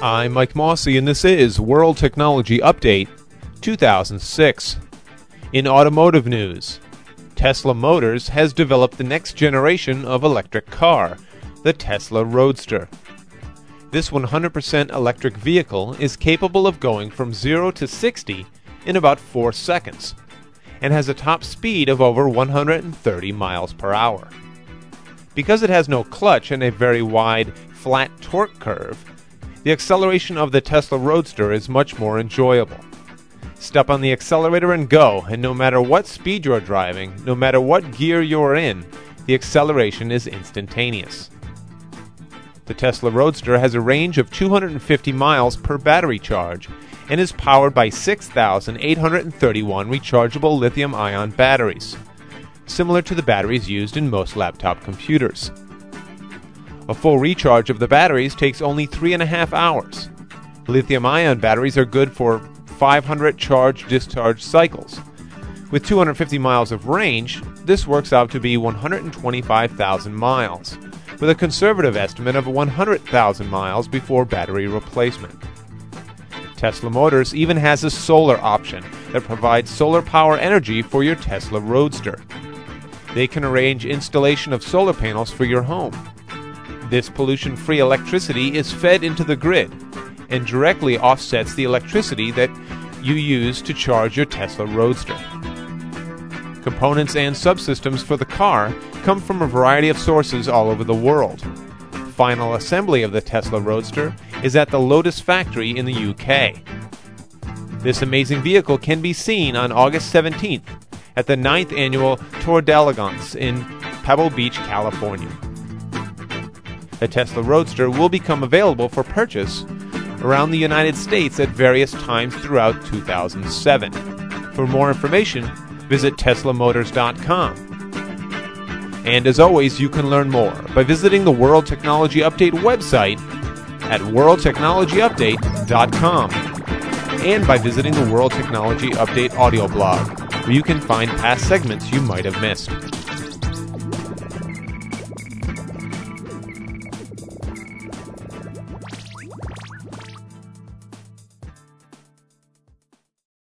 I'm Mike Mossy, and this is World Technology Update 2006. In automotive news, Tesla Motors has developed the next generation of electric car, the Tesla Roadster. This 100% electric vehicle is capable of going from 0 to 60 in about 4 seconds, and has a top speed of over 130 miles per hour. Because it has no clutch and a very wide, flat torque curve, the acceleration of the Tesla Roadster is much more enjoyable. Step on the accelerator and go, and no matter what speed you're driving, no matter what gear you're in, the acceleration is instantaneous. The Tesla Roadster has a range of 250 miles per battery charge and is powered by 6,831 rechargeable lithium-ion batteries, similar to the batteries used in most laptop computers. A full recharge of the batteries takes only 3.5 hours. Lithium-ion batteries are good for 500 charge-discharge cycles. With 250 miles of range, this works out to be 125,000 miles, with a conservative estimate of 100,000 miles before battery replacement. Tesla Motors even has a solar option that provides solar power energy for your Tesla Roadster. They can arrange installation of solar panels for your home. This pollution-free electricity is fed into the grid and directly offsets the electricity that you use to charge your Tesla Roadster. Components and subsystems for the car come from a variety of sources all over the world. Final assembly of the Tesla Roadster is at the Lotus factory in the UK. This amazing vehicle can be seen on August 17th at the 9th annual Tour d'Elegance in Pebble Beach, California. The Tesla Roadster will become available for purchase around the United States at various times throughout 2007. For more information, visit teslamotors.com. And as always, you can learn more by visiting the World Technology Update website at worldtechnologyupdate.com and by visiting the World Technology Update audio blog, where you can find past segments you might have missed.